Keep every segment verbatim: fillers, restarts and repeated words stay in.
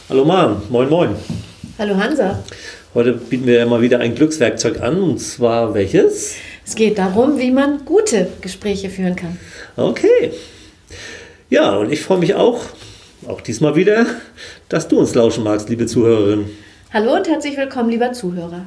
Hallo Maren, moin moin. Hallo Hansa. Heute bieten wir ja mal wieder ein Glückswerkzeug an, und zwar welches? Es geht darum, wie man gute Gespräche führen kann. Okay. Ja, und ich freue mich auch, auch diesmal wieder, dass du uns lauschen magst, liebe Zuhörerin. Hallo und herzlich willkommen, lieber Zuhörer.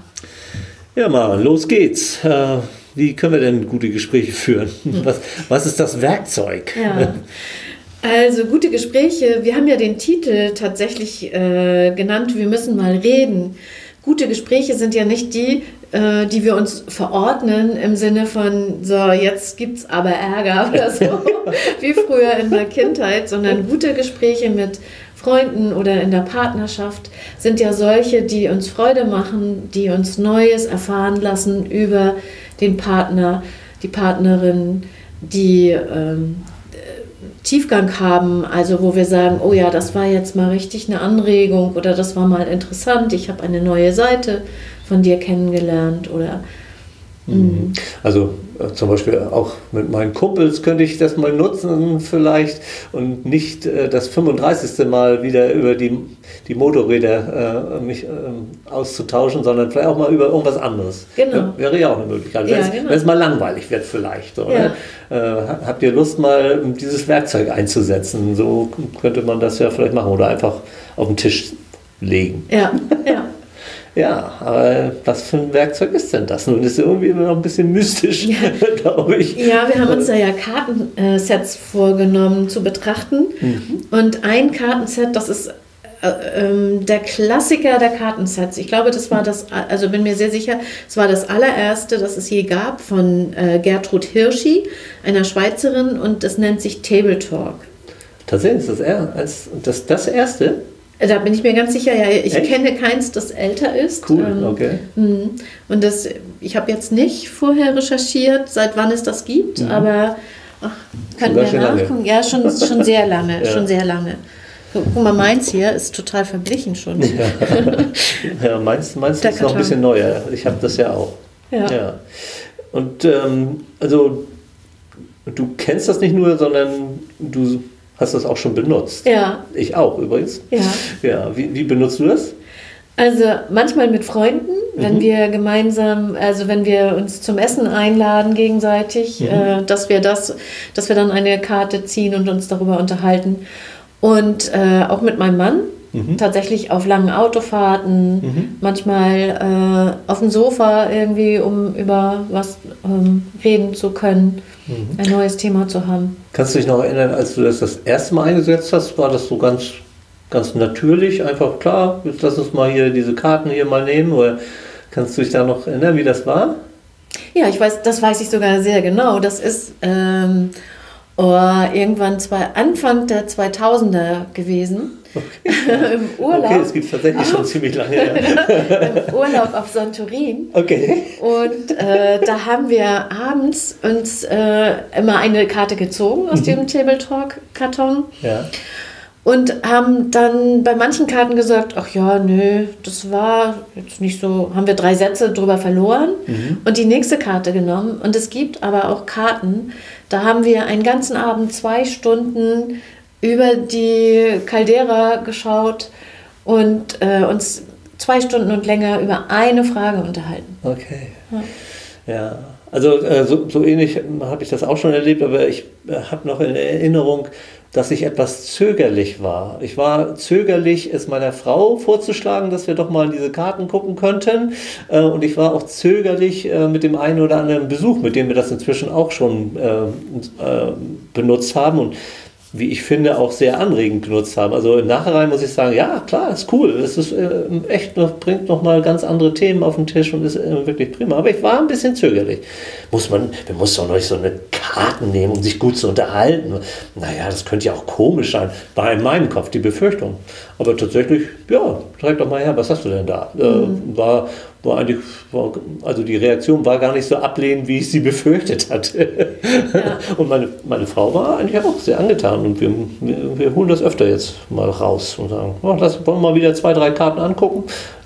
Ja Maren, los geht's. Äh, wie können wir denn gute Gespräche führen? Was, was ist das Werkzeug? Ja. Also gute Gespräche, wir haben ja den Titel tatsächlich äh, genannt, wir müssen mal reden. Gute Gespräche sind ja nicht die, äh, die wir uns verordnen im Sinne von, so jetzt gibt's aber Ärger oder so, wie früher in der Kindheit, sondern gute Gespräche mit Freunden oder in der Partnerschaft sind ja solche, die uns Freude machen, die uns Neues erfahren lassen über den Partner, die Partnerin, die ähm, Tiefgang haben, also wo wir sagen, oh ja, das war jetzt mal richtig eine Anregung oder das war mal interessant, ich habe eine neue Seite von dir kennengelernt oder Mhm. Also äh, zum Beispiel auch mit meinen Kumpels könnte ich das mal nutzen vielleicht und nicht äh, das fünfunddreißigste Mal wieder über die, die Motorräder äh, mich äh, auszutauschen, sondern vielleicht auch mal über irgendwas anderes. Genau. Ja, wäre ja auch eine Möglichkeit, wenn, Ja, es, genau. wenn es mal langweilig wird vielleicht. So, Ja. ne? äh, habt ihr Lust mal dieses Werkzeug einzusetzen? So könnte man das ja vielleicht machen oder einfach auf den Tisch legen. ja, ja. Ja, aber was für ein Werkzeug ist denn das? Nun ist es irgendwie immer noch ein bisschen mystisch, Ja. glaube ich. Ja, wir haben uns da ja Kartensets vorgenommen zu betrachten. Mhm. Und ein Kartenset, das ist äh, ähm, der Klassiker der Kartensets. Ich glaube, das war das, also bin mir sehr sicher, es war das allererste, das es je gab von äh, Gertrud Hirschi, einer Schweizerin, und das nennt sich Table Talk. Tatsächlich ist das, er- als- das das erste? Da bin ich mir ganz sicher, ja, ich Echt? kenne keins, das älter ist. Cool, Ähm, okay. mh. Und das, ich habe jetzt nicht vorher recherchiert, seit wann es das gibt, Mhm. aber ach, können Sogar wir schon lange. nachgucken. Ja, schon, schon sehr lange, Ja. schon sehr lange. Guck mal, meins hier ist total verblichen schon. Ja, meins, meins Der ist noch ein Karton. bisschen neuer. Ich habe das ja auch. Ja. Ja. Und ähm, also du kennst das nicht nur, sondern du hast das auch schon benutzt. Ja, Ich auch übrigens. ja. Ja, wie, wie benutzt du das? Also manchmal mit Freunden, wenn Mhm. wir gemeinsam, also wenn wir uns zum Essen einladen gegenseitig, Mhm. äh, dass wir das, dass wir dann eine Karte ziehen und uns darüber unterhalten. Und äh, auch mit meinem Mann, Mhm. tatsächlich auf langen Autofahrten, Mhm. manchmal äh, auf dem Sofa irgendwie, um über was ähm, reden zu können, Mhm. ein neues Thema zu haben. Kannst du dich noch erinnern, als du das das erste Mal eingesetzt hast, war das so ganz, ganz natürlich, einfach klar, jetzt lass uns mal hier diese Karten hier mal nehmen, oder kannst du dich da noch erinnern, wie das war? Ja, ich weiß, das weiß ich sogar sehr genau. Das ist ähm, oh, irgendwann zwei, Anfang der zweitausender gewesen. Im Urlaub. Okay, es gibt tatsächlich schon ziemlich lange her. Im Urlaub auf Santorin. Okay. Und äh, da haben wir abends uns äh, immer eine Karte gezogen aus dem Table Talk Karton Ja. und haben dann bei manchen Karten gesagt, ach ja, nö, das war jetzt nicht so, haben wir drei Sätze drüber verloren Mhm. und die nächste Karte genommen. Und es gibt aber auch Karten, da haben wir einen ganzen Abend zwei Stunden über die Caldera geschaut und äh, uns zwei Stunden und länger über eine Frage unterhalten. Okay. Ja. Ja, also äh, so, so ähnlich habe ich das auch schon erlebt, aber ich äh, habe noch in Erinnerung, dass ich etwas zögerlich war. Ich war zögerlich, es meiner Frau vorzuschlagen, dass wir doch mal in diese Karten gucken könnten. Äh, und ich war auch zögerlich äh, mit dem einen oder anderen Besuch, mit dem wir das inzwischen auch schon äh, äh, benutzt haben. Und wie ich finde, auch sehr anregend genutzt haben. Also im Nachhinein muss ich sagen, ja, klar, ist cool. Es ist äh, echt noch, bringt nochmal ganz andere Themen auf den Tisch und ist äh, wirklich prima. Aber ich war ein bisschen zögerlich. Muss man, man muss doch noch nicht so eine Karten nehmen, um sich gut zu unterhalten. Naja, das könnte ja auch komisch sein. War in meinem Kopf die Befürchtung. Aber tatsächlich, ja, zeig doch mal her, was hast du denn da? Mhm. Äh, war, war eigentlich, war, also die Reaktion war gar nicht so ablehnend, wie ich sie befürchtet hatte. Ja. Und meine, meine Frau war eigentlich auch sehr angetan und wir, wir, wir holen das öfter jetzt mal raus und sagen, oh, lass, wollen wir mal wieder zwei, drei Karten angucken.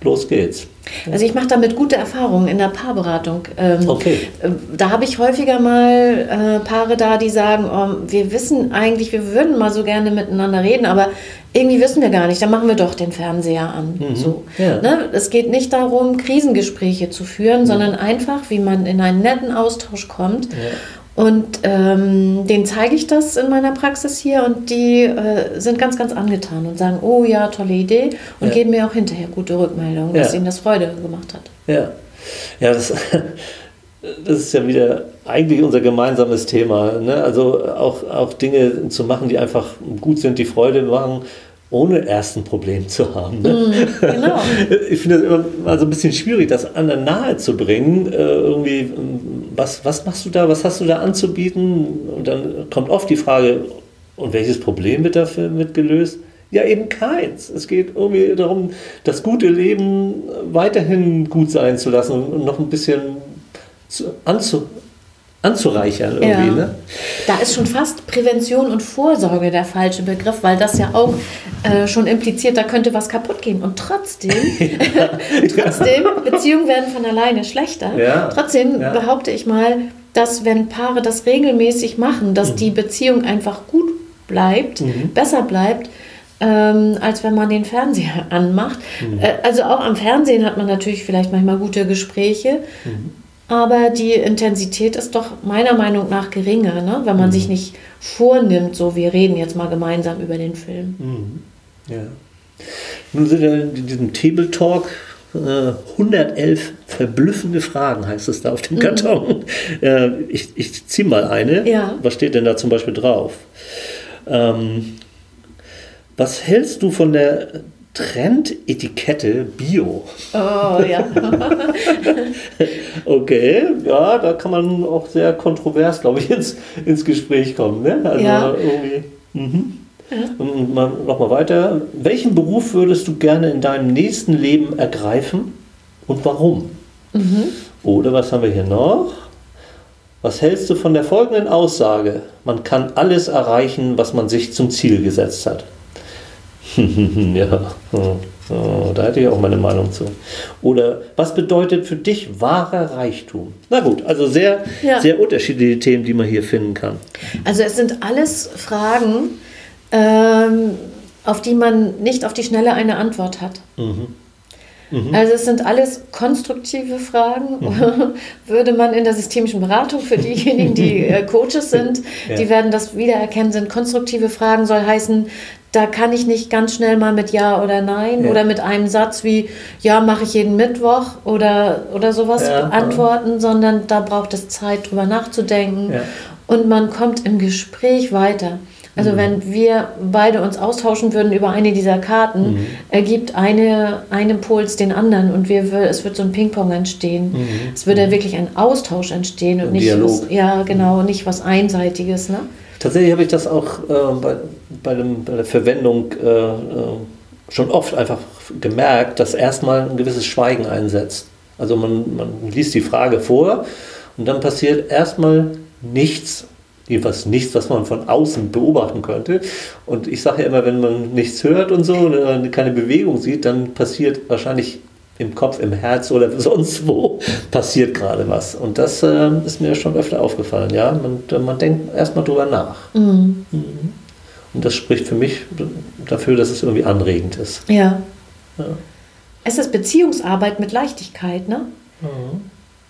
los geht's. Also ich mache damit gute Erfahrungen in der Paarberatung. Ähm, okay. Da habe ich häufiger mal äh, Paare da, die sagen, oh, wir wissen eigentlich, wir würden mal so gerne miteinander reden, aber irgendwie wissen wir gar nicht, dann machen wir doch den Fernseher an. Mhm. So, ja. ne? Es geht nicht darum, Krisengespräche zu führen, mhm. sondern einfach, wie man in einen netten Austausch kommt. Ja. Und ähm, denen zeige ich das in meiner Praxis hier und die äh, sind ganz, ganz angetan und sagen, oh ja, tolle Idee und ja. geben mir auch hinterher gute Rückmeldungen, dass ja. ihnen das Freude gemacht hat. Ja, ja das, das ist ja wieder eigentlich unser gemeinsames Thema. Ne? Also auch, auch Dinge zu machen, die einfach gut sind, die Freude machen, ohne erst ein Problem zu haben. Ne? Mm, genau. Ich finde es immer mal so ein bisschen schwierig, das anderen nahe zu bringen. Äh, irgendwie, was, was machst du da, was hast du da anzubieten? Und dann kommt oft die Frage, und welches Problem wird dafür mit gelöst? Ja, eben keins. Es geht irgendwie darum, das gute Leben weiterhin gut sein zu lassen und noch ein bisschen zu, anzu, anzureichern irgendwie. Ja. Ne? Da ist schon fast Prävention und Vorsorge der falsche Begriff, weil das ja auch äh, schon impliziert, da könnte was kaputt gehen. Und trotzdem, ja. trotzdem, Beziehungen werden von alleine schlechter. Ja. Trotzdem ja. behaupte ich mal, dass wenn Paare das regelmäßig machen, dass mhm. die Beziehung einfach gut bleibt, mhm. besser bleibt, ähm, als wenn man den Fernseher anmacht. Mhm. Äh, also auch am Fernsehen hat man natürlich vielleicht manchmal gute Gespräche, mhm. aber die Intensität ist doch meiner Meinung nach geringer, ne? Wenn man mhm. sich nicht vornimmt, so wir reden jetzt mal gemeinsam über den Film. Mhm. Ja. Nun sind ja in diesem Table Talk äh, hundertelf verblüffende Fragen, heißt es da auf dem Karton. Mhm. Äh, ich ich ziehe mal eine. Ja. Was steht denn da zum Beispiel drauf? Ähm, was hältst du von der Trendetikette Bio? Oh, ja. Okay, ja, da kann man auch sehr kontrovers, glaube ich, ins, ins Gespräch kommen. Ne? Also ja. irgendwie. Mhm. Ja. Und mal, noch mal weiter. Welchen Beruf würdest du gerne in deinem nächsten Leben ergreifen und warum? Mhm. Oder was haben wir hier noch? Was hältst du von der folgenden Aussage? Man kann alles erreichen, was man sich zum Ziel gesetzt hat. Ja, oh, da hätte ich auch meine Meinung zu. Oder was bedeutet für dich wahrer Reichtum? Na gut, also sehr, ja. sehr unterschiedliche Themen, die man hier finden kann. Also es sind alles Fragen, ähm, auf die man nicht auf die Schnelle eine Antwort hat. Mhm. Mhm. Also es sind alles konstruktive Fragen, mhm. würde man in der systemischen Beratung für diejenigen, die äh, Coaches sind, ja. die werden das wiedererkennen, sind konstruktive Fragen, soll heißen, da kann ich nicht ganz schnell mal mit Ja oder Nein ja. oder mit einem Satz wie Ja, mache ich jeden Mittwoch oder, oder sowas ja. antworten, sondern da braucht es Zeit, drüber nachzudenken ja. und man kommt im Gespräch weiter. Also mhm. wenn wir beide uns austauschen würden über eine dieser Karten, mhm. ergibt eine, ein Impuls den anderen und wir, es wird so ein Ping-Pong entstehen. Mhm. Es würde mhm. wirklich ein Austausch entstehen und ein nicht Dialog. was, ja, genau, nicht was Einseitiges. Ne? Tatsächlich habe ich das auch äh, bei, bei, dem, bei der Verwendung äh, schon oft einfach gemerkt, dass erstmal ein gewisses Schweigen einsetzt. Also man, man liest die Frage vor und dann passiert erstmal nichts. Jedenfalls nichts, was man von außen beobachten könnte. Und ich sage ja immer, wenn man nichts hört und so, und keine Bewegung sieht, dann passiert wahrscheinlich im Kopf, im Herz oder sonst wo, passiert gerade was. Und das äh, ist mir schon öfter aufgefallen. Ja? Man, man denkt erstmal drüber nach. Mhm. Und das spricht für mich dafür, dass es irgendwie anregend ist. Ja. ja. Es ist Beziehungsarbeit mit Leichtigkeit, ne? Mhm.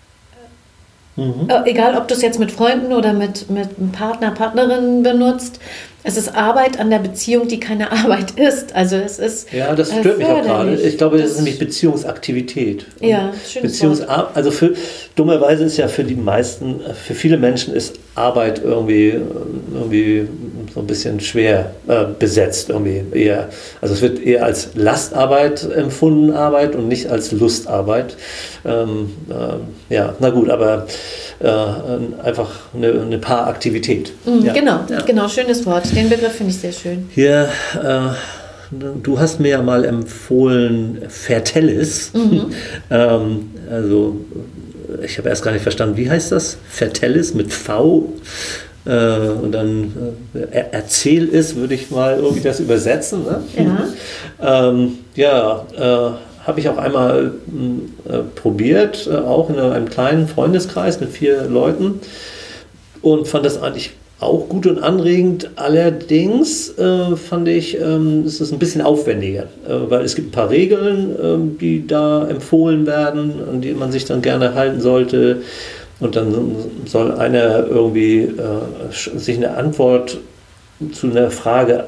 Mhm. Egal, ob du es jetzt mit Freunden oder mit, mit einem Partner, Partnerin benutzt, es ist Arbeit an der Beziehung, die keine Arbeit ist. Also es ist ja, das stört mich auch gerade. Ich glaube, das, das ist nämlich Beziehungsaktivität. Ja, schönes Beziehungs Wort. Also für, dummerweise ist ja für die meisten, für viele Menschen ist Arbeit irgendwie, irgendwie so ein bisschen schwer äh, besetzt. Irgendwie eher. Also es wird eher als Lastarbeit empfunden, Arbeit, und nicht als Lustarbeit. Ähm, äh, ja, na gut, aber äh, einfach eine, eine Paaraktivität. Mhm, ja. Genau, ja. genau, schönes Wort. Den Begriff finde ich sehr schön. Hier, äh, du hast mir ja mal empfohlen Vertellis. Mhm. ähm, also ich habe erst gar nicht verstanden, wie heißt das? Vertellis mit V. Äh, und dann äh, erzähl es, würde ich mal irgendwie das übersetzen. Ne? Ja. ähm, ja, äh, habe ich auch einmal äh, probiert, äh, auch in einem kleinen Freundeskreis mit vier Leuten und fand das eigentlich auch gut und anregend. Allerdings äh, fand ich, ähm, es ist ein bisschen aufwendiger, äh, weil es gibt ein paar Regeln, äh, die da empfohlen werden, an die man sich dann gerne halten sollte. Und dann soll einer irgendwie äh, sich eine Antwort zu einer Frage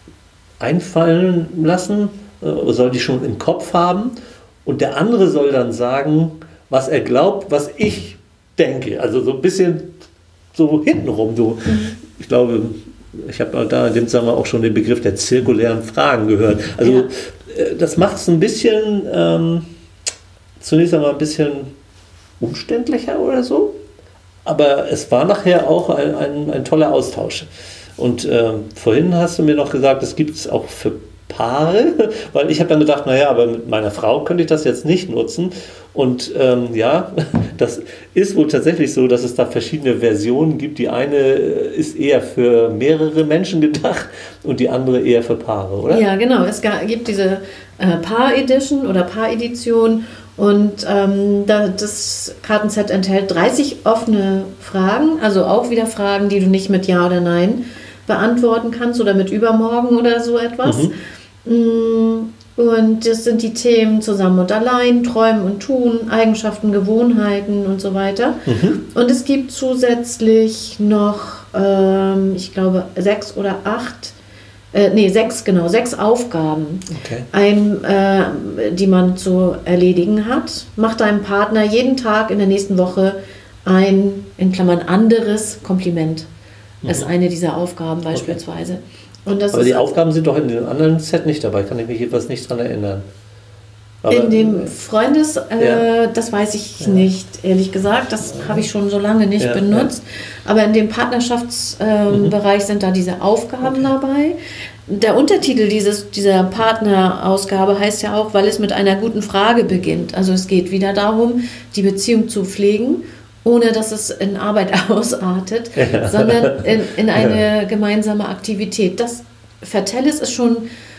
einfallen lassen, äh, soll die schon im Kopf haben. Und der andere soll dann sagen, was er glaubt, was ich denke. Also so ein bisschen so hintenrum. So. Ich glaube, ich habe da in dem Zusammenhang auch schon den Begriff der zirkulären Fragen gehört. Also ja. Das macht es ein bisschen, ähm, zunächst einmal ein bisschen umständlicher oder so. Aber es war nachher auch ein, ein, ein toller Austausch. Und ähm, vorhin hast du mir noch gesagt, es gibt es auch für Paare, weil ich habe dann gedacht, naja, aber mit meiner Frau könnte ich das jetzt nicht nutzen. Und ähm, ja, das ist wohl tatsächlich so, dass es da verschiedene Versionen gibt. Die eine ist eher für mehrere Menschen gedacht und die andere eher für Paare, oder? Ja, genau. Es gibt diese äh, Paar-Edition oder Paar-Edition und ähm, da, das Kartenset enthält dreißig offene Fragen, also auch wieder Fragen, die du nicht mit Ja oder Nein beantworten kannst oder mit Übermorgen oder so etwas. Mhm. Und das sind die Themen Zusammen und Allein, Träumen und Tun, Eigenschaften, Gewohnheiten und so weiter. Mhm. Und es gibt zusätzlich noch, ähm, ich glaube, sechs oder acht, äh, nee, sechs, genau, sechs Aufgaben, okay. ein, äh, die man zu erledigen hat. Macht deinem Partner jeden Tag in der nächsten Woche ein, in Klammern, anderes Kompliment. Das ist eine dieser Aufgaben beispielsweise. Okay. Und das aber ist die Aufgaben sind doch in dem anderen Set nicht dabei, kann ich mich jedenfalls nicht dran erinnern. Aber in dem Freundes, äh, ja. das weiß ich ja. nicht, ehrlich gesagt, das ja. habe ich schon so lange nicht ja. benutzt. Ja. Aber in dem Partnerschaftsbereich äh, mhm. sind da diese Aufgaben okay. dabei. Der Untertitel dieses, dieser Partnerausgabe heißt ja auch, weil es mit einer guten Frage beginnt. Also es geht wieder darum, die Beziehung zu pflegen, ohne dass es in Arbeit ausartet, ja. sondern in, in eine ja. gemeinsame Aktivität. Das Vertellis ist schon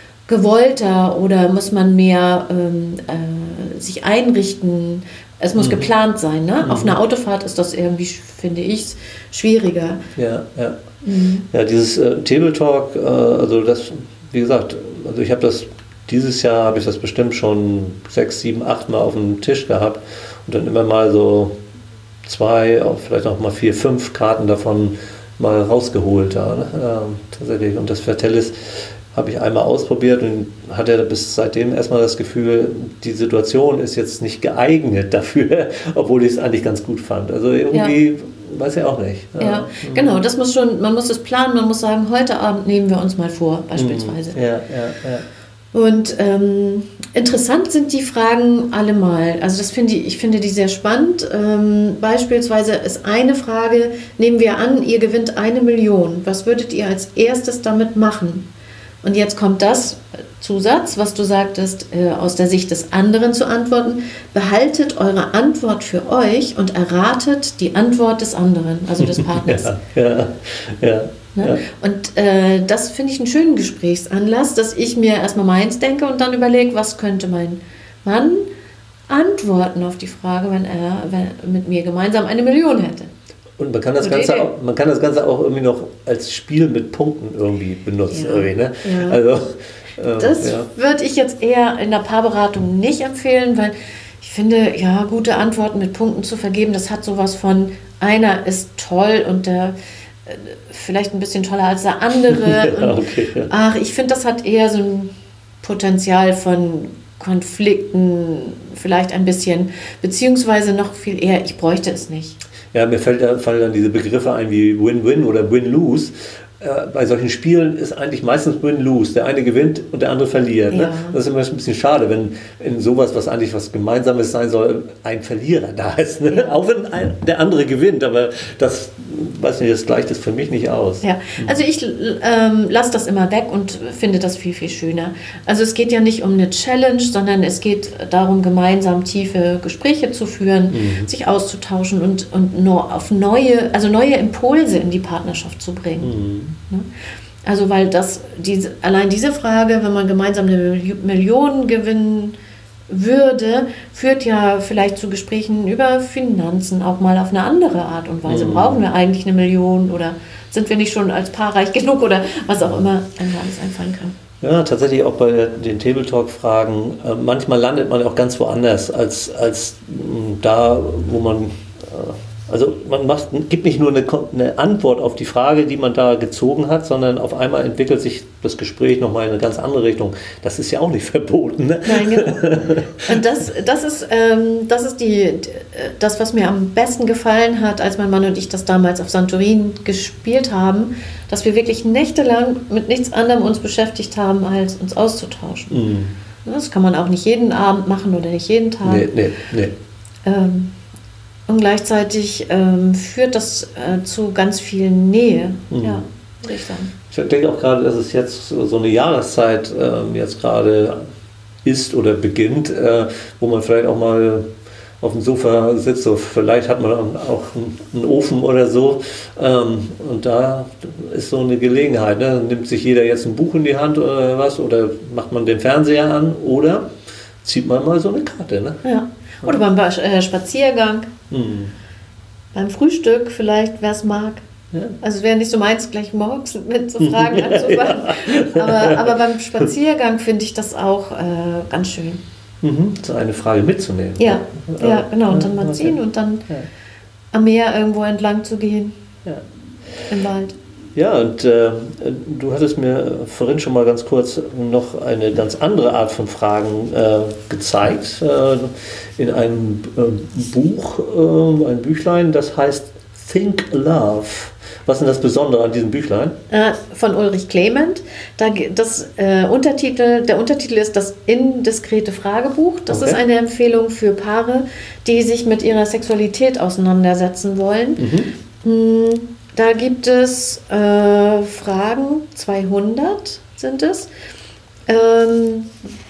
gewollter oder muss man mehr ähm, äh, sich einrichten. Es muss mhm. geplant sein. Ne? Mhm. Auf einer Autofahrt ist das irgendwie, finde ich, schwieriger. Ja, ja. Mhm. Ja, dieses äh, Table Talk, äh, also das, wie gesagt, also ich habe das, dieses Jahr habe ich das bestimmt schon sechs, sieben, acht Mal auf dem Tisch gehabt und dann immer mal so zwei, vielleicht auch mal vier, fünf Karten davon mal rausgeholt. Ja, ne? ja, tatsächlich. Und das Vertellis habe ich einmal ausprobiert und hatte bis seitdem erstmal das Gefühl, die Situation ist jetzt nicht geeignet dafür, obwohl ich es eigentlich ganz gut fand. Also irgendwie, ja. weiß ich auch nicht. Ja, ja. Mhm. Genau, das muss schon, man muss es planen, man muss sagen, heute Abend nehmen wir uns mal vor, beispielsweise. Ja, ja, ja. Und ähm, interessant sind die Fragen allemal. Also das finde ich, ich finde die sehr spannend. Ähm, beispielsweise ist eine Frage, nehmen wir an, ihr gewinnt eine Million. Was würdet ihr als erstes damit machen? Und jetzt kommt das Zusatz, was du sagtest, äh, aus der Sicht des anderen zu antworten. Behaltet eure Antwort für euch und erratet die Antwort des anderen, also des Partners. ja, ja, ja. Ne? Ja. Und äh, das finde ich einen schönen Gesprächsanlass, dass ich mir erstmal meins denke und dann überlege, was könnte mein Mann antworten auf die Frage, wenn er wenn, mit mir gemeinsam eine Million hätte. Und man kann das, Ganze auch, man kann das Ganze auch irgendwie noch als Spiel mit Punkten irgendwie benutzen. Ja. Irgendwie, ne? Ja. Also, ähm, das ja. würde ich jetzt eher in der Paarberatung nicht empfehlen, weil ich finde, ja, gute Antworten mit Punkten zu vergeben, das hat sowas von, einer ist toll und der vielleicht ein bisschen toller als der andere. ja, okay, ja. Ach, ich finde, das hat eher so ein Potenzial von Konflikten, vielleicht ein bisschen, beziehungsweise noch viel eher, ich bräuchte es nicht. Ja, mir fällt, fallen dann diese Begriffe ein wie Win-Win oder Win-Lose. Äh, bei solchen Spielen ist eigentlich meistens Win-Lose. Der eine gewinnt und der andere verliert. Ja. Ne? Das ist immer ein bisschen schade, wenn in sowas, was eigentlich was Gemeinsames sein soll, ein Verlierer da ist. Ne? Ja. Auch wenn ein, der andere gewinnt, aber das, weiß nicht, das gleicht es für mich nicht aus. Ja, also ich ähm, lasse das immer weg und finde das viel, viel schöner. Also es geht ja nicht um eine Challenge, sondern es geht darum, gemeinsam tiefe Gespräche zu führen, mhm. sich auszutauschen und, und nur auf neue, also neue Impulse in die Partnerschaft zu bringen. Mhm. Also weil das, diese, allein diese Frage, wenn man gemeinsam eine Million gewinnen würde, führt ja vielleicht zu Gesprächen über Finanzen, auch mal auf eine andere Art und Weise. Mhm. Brauchen wir eigentlich eine Million oder sind wir nicht schon als Paar reich genug oder was auch immer einem alles einfallen kann. Ja, tatsächlich auch bei den Tabletalk-Fragen. Äh, manchmal landet man auch ganz woanders als, als mh, da, wo man... Äh, Also man macht, gibt nicht nur eine, eine Antwort auf die Frage, die man da gezogen hat, sondern auf einmal entwickelt sich das Gespräch nochmal in eine ganz andere Richtung. Das ist ja auch nicht verboten. Ne? Nein, genau. Und das, das, ist, ähm, das ist die, das, was mir am besten gefallen hat, als mein Mann und ich das damals auf Santorin gespielt haben, dass wir wirklich nächtelang mit nichts anderem uns beschäftigt haben, als uns auszutauschen. Mhm. Das kann man auch nicht jeden Abend machen oder nicht jeden Tag. Nee, nee, nee. Ähm, Und gleichzeitig ähm, führt das äh, zu ganz viel Nähe, mhm. ja, würde ich sagen. Ich denke auch gerade, dass es jetzt so eine Jahreszeit äh, jetzt gerade ist oder beginnt, äh, wo man vielleicht auch mal auf dem Sofa sitzt, so vielleicht hat man auch einen Ofen oder so ähm, und da ist so eine Gelegenheit, ne? Nimmt sich jeder jetzt ein Buch in die Hand oder was oder macht man den Fernseher an oder zieht man mal so eine Karte, ne? Ja. Oder beim Spaziergang, mhm. beim Frühstück vielleicht, wer es mag. Ja. Also es wäre nicht so meins, gleich morgens mit so Fragen anzufangen. Ja. Aber, aber beim Spaziergang finde ich das auch äh, ganz schön. Mhm. So eine Frage mitzunehmen. Ja, ja, ja genau. Und dann mal ziehen und dann ja. am Meer irgendwo entlang zu gehen. Ja. Im Wald. Ja, und äh, du hattest mir vorhin schon mal ganz kurz noch eine ganz andere Art von Fragen äh, gezeigt, äh, in einem äh, Buch, äh, ein Büchlein, das heißt Think Love. Was ist denn das Besondere an diesem Büchlein? Äh, von Ulrich Clement. Da, das, äh, Untertitel, der Untertitel ist das indiskrete Fragebuch. Das okay. ist eine Empfehlung für Paare, die sich mit ihrer Sexualität auseinandersetzen wollen. Mhm. Hm, Da gibt es äh, Fragen, zweihundert sind es, ähm,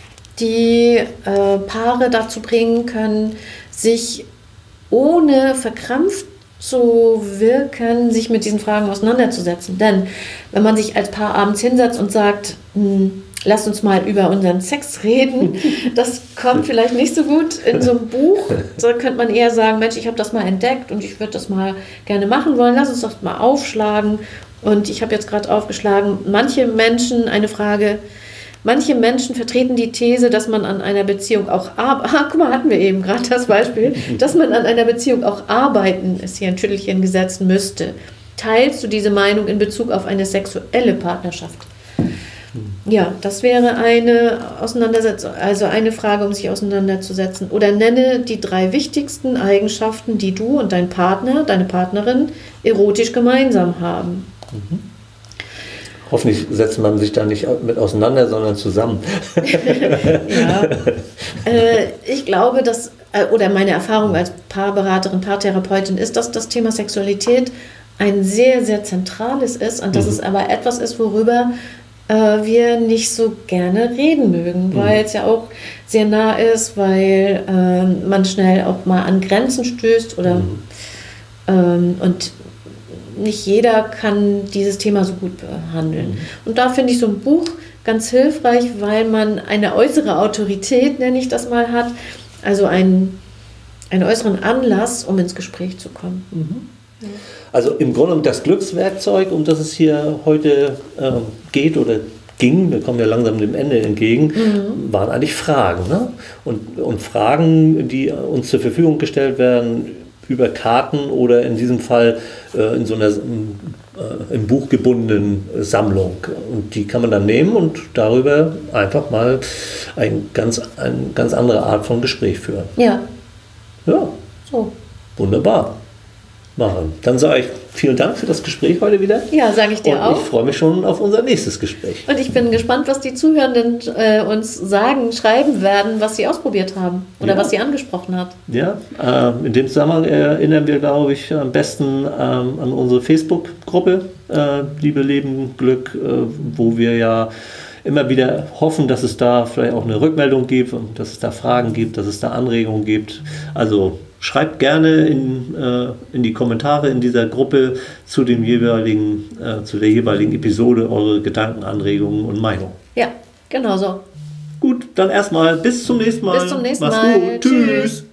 die äh, Paare dazu bringen können, sich ohne verkrampft zu wirken, sich mit diesen Fragen auseinanderzusetzen. Denn wenn man sich als Paar abends hinsetzt und sagt, lasst uns mal über unseren Sex reden, das kommt vielleicht nicht so gut in so einem Buch. Da könnte man eher sagen, Mensch, ich habe das mal entdeckt und ich würde das mal gerne machen wollen. Lass uns das mal aufschlagen. Und ich habe jetzt gerade aufgeschlagen, manche Menschen, eine Frage, manche Menschen vertreten die These, dass man an einer Beziehung auch arbeiten, ah, guck mal, hatten wir eben gerade das Beispiel, dass man an einer Beziehung auch arbeiten, ist hier ein Tüttelchen gesetzt, müsste. Teilst du diese Meinung in Bezug auf eine sexuelle Partnerschaft? Ja, das wäre eine Auseinandersetzung, also eine Frage, um sich auseinanderzusetzen. Oder nenne die drei wichtigsten Eigenschaften, die du und dein Partner, deine Partnerin erotisch gemeinsam haben. Mhm. Hoffentlich setzt man sich da nicht mit auseinander, sondern zusammen. Ja, äh, ich glaube, dass, äh, oder meine Erfahrung als Paarberaterin, Paartherapeutin ist, dass das Thema Sexualität ein sehr, sehr zentrales ist und dass mhm. es aber etwas ist, worüber äh, wir nicht so gerne reden mögen, mhm. weil es ja auch sehr nah ist, weil äh, man schnell auch mal an Grenzen stößt oder mhm. ähm, und nicht jeder kann dieses Thema so gut behandeln. Mhm. Und da finde ich so ein Buch ganz hilfreich, weil man eine äußere Autorität, nenne ich das mal, hat, also einen, einen äußeren Anlass, um ins Gespräch zu kommen. Mhm. Ja. Also im Grunde das Glückswerkzeug, um das es hier heute äh, geht oder ging, wir kommen ja langsam dem Ende entgegen, mhm. waren eigentlich Fragen. Ne? Und, und Fragen, die uns zur Verfügung gestellt werden, über Karten oder in diesem Fall äh, in so einer äh, im Buch gebundenen Sammlung. Und die kann man dann nehmen und darüber einfach mal ein ganz, eine ganz andere Art von Gespräch führen. Ja. Ja. So. Wunderbar. Machen. Dann sage ich vielen Dank für das Gespräch heute wieder. Ja, sage ich dir und auch. Ich freue mich schon auf unser nächstes Gespräch. Und ich bin gespannt, was die Zuhörenden äh, uns sagen, schreiben werden, was sie ausprobiert haben oder ja. was sie angesprochen hat. Ja, äh, in dem Zusammenhang erinnern wir, glaube ich, am besten äh, an unsere Facebook-Gruppe äh, Liebe, Leben, Glück, äh, wo wir ja immer wieder hoffen, dass es da vielleicht auch eine Rückmeldung gibt und dass es da Fragen gibt, dass es da Anregungen gibt. Also schreibt gerne in, äh, in die Kommentare in dieser Gruppe zu dem jeweiligen, äh, zu der jeweiligen Episode eure Gedanken, Anregungen und Meinungen. Ja, genau so. Gut, dann erstmal bis zum nächsten Mal. Bis zum nächsten Mach's Mal. gut. Tschüss. Tschüss.